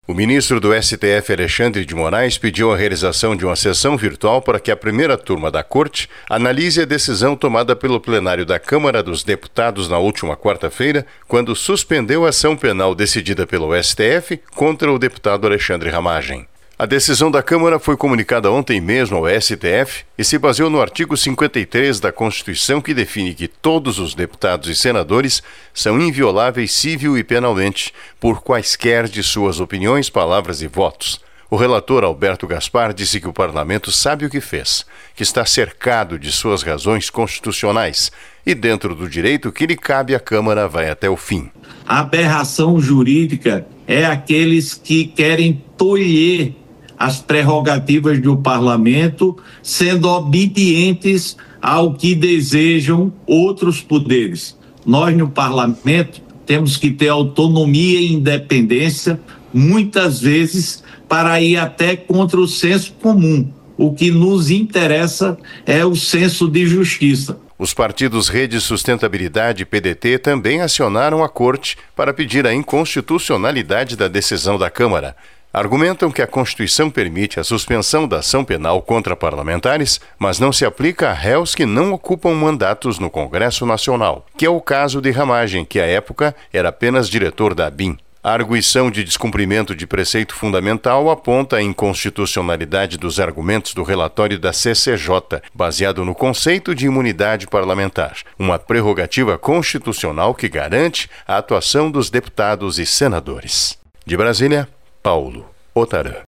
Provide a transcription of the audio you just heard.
O ministro do STF, Alexandre de Moraes, pediu a realização de uma sessão virtual para que a primeira turma da Corte analise a decisão tomada pelo plenário da Câmara dos Deputados na última quarta-feira, quando suspendeu a ação penal decidida pelo STF contra o deputado Alexandre Ramagem. A decisão da Câmara foi comunicada ontem mesmo ao STF e se baseou no artigo 53 da Constituição, que define que todos os deputados e senadores são invioláveis civil e penalmente por quaisquer de suas opiniões, palavras e votos. O relator Alberto Gaspar disse que o parlamento sabe o que fez, que está cercado de suas razões constitucionais e, dentro do direito que lhe cabe, a Câmara vai até o fim. A aberração jurídica é aqueles que querem tolher as prerrogativas do parlamento, sendo obedientes ao que desejam outros poderes. Nós, no parlamento, temos que ter autonomia e independência, muitas vezes, para ir até contra o senso comum. O que nos interessa é o senso de justiça. Os partidos Rede Sustentabilidade e PDT também acionaram a Corte para pedir a inconstitucionalidade da decisão da Câmara. Argumentam que a Constituição permite a suspensão da ação penal contra parlamentares, mas não se aplica a réus que não ocupam mandatos no Congresso Nacional, que é o caso de Ramagem, que à época era apenas diretor da ABIN. A arguição de descumprimento de preceito fundamental aponta a inconstitucionalidade dos argumentos do relatório da CCJ, baseado no conceito de imunidade parlamentar, uma prerrogativa constitucional que garante a atuação dos deputados e senadores. De Brasília, Paulo Otarã.